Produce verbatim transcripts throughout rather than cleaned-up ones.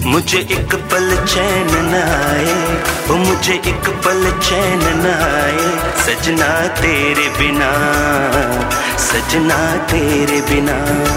मुझे एक पल चैन न आए, ओ मुझे एक पल चैन न आए, सजना तेरे बिना, सजना तेरे बिना।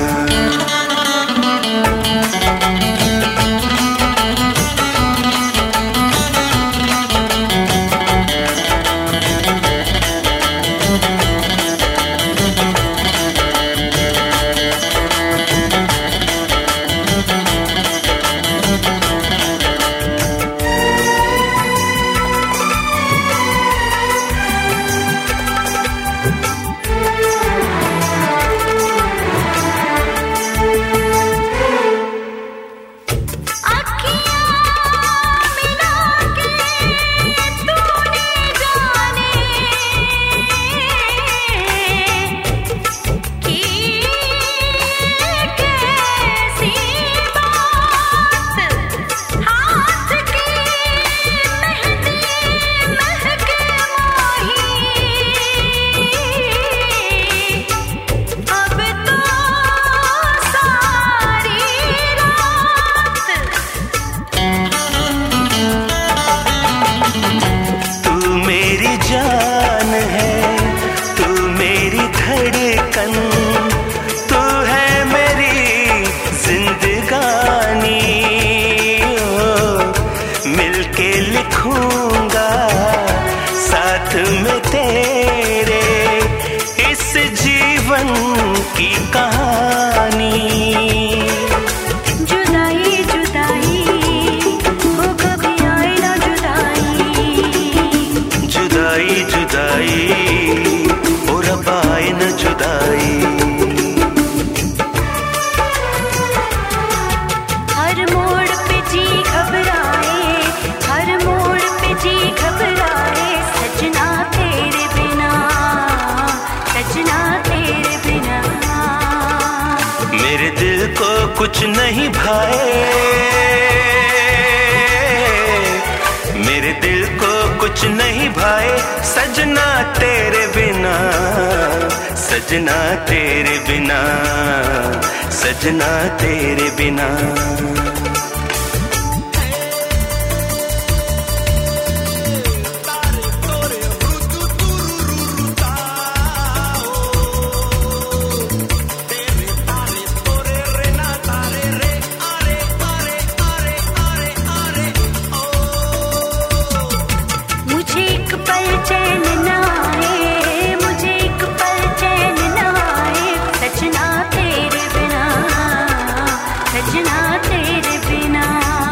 तू है मेरी जिंदगानी, मिलके लिखूंगा साथ में तेरे इस जीवन की कहानी। जुदाई जुदाई वो कभी आए ना जुदाई, जुदाई जुदाई और अब आए न जुदाई। हर मोड़ पे जी घबराए, हर मोड़ पे जी घबराए, सजना तेरे बिना, सजना तेरे बिना। मेरे दिल को कुछ नहीं भाए, मेरे दिल को कुछ नहीं भाए, सजना तेरे बिना, सजना तेरे बिना, सजना तेरे बिना। मुझे एक पल चैन न आए, मुझे एक पल चैन न आए, सजना तेरे बिना, सजना तेरे बिना।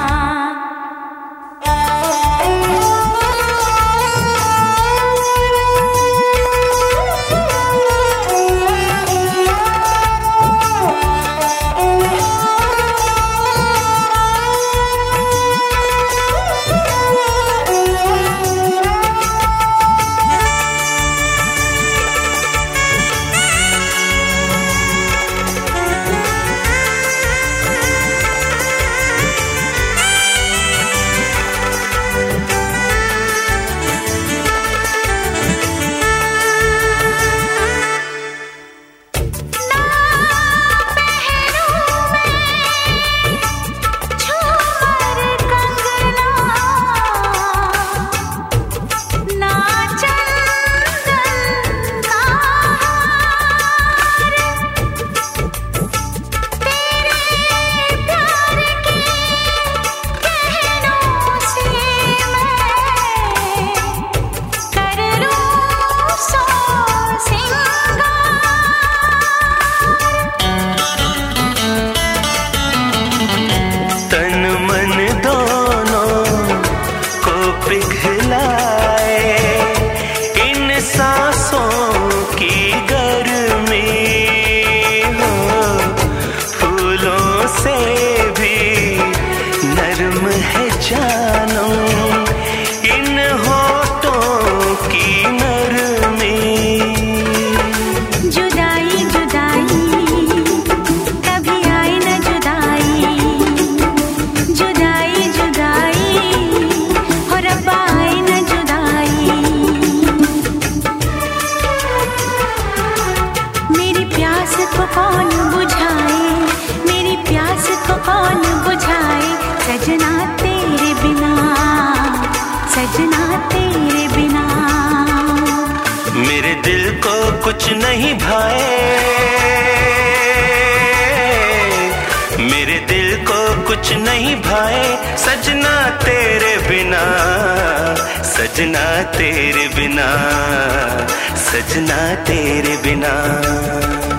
है जानो इन होठों की नरमी। जुदाई जुदाई कभी आए न जुदाई, जुदाई जुदाई और अब आए न जुदाई। मेरी प्यास को कौन बुझाए, मेरी प्यास को कौन बुझाए, सजना सजना तेरे बिना। मेरे दिल को कुछ नहीं भाए, मेरे दिल को कुछ नहीं भाए सजना तेरे बिना, सजना तेरे बिना, सजना तेरे बिना।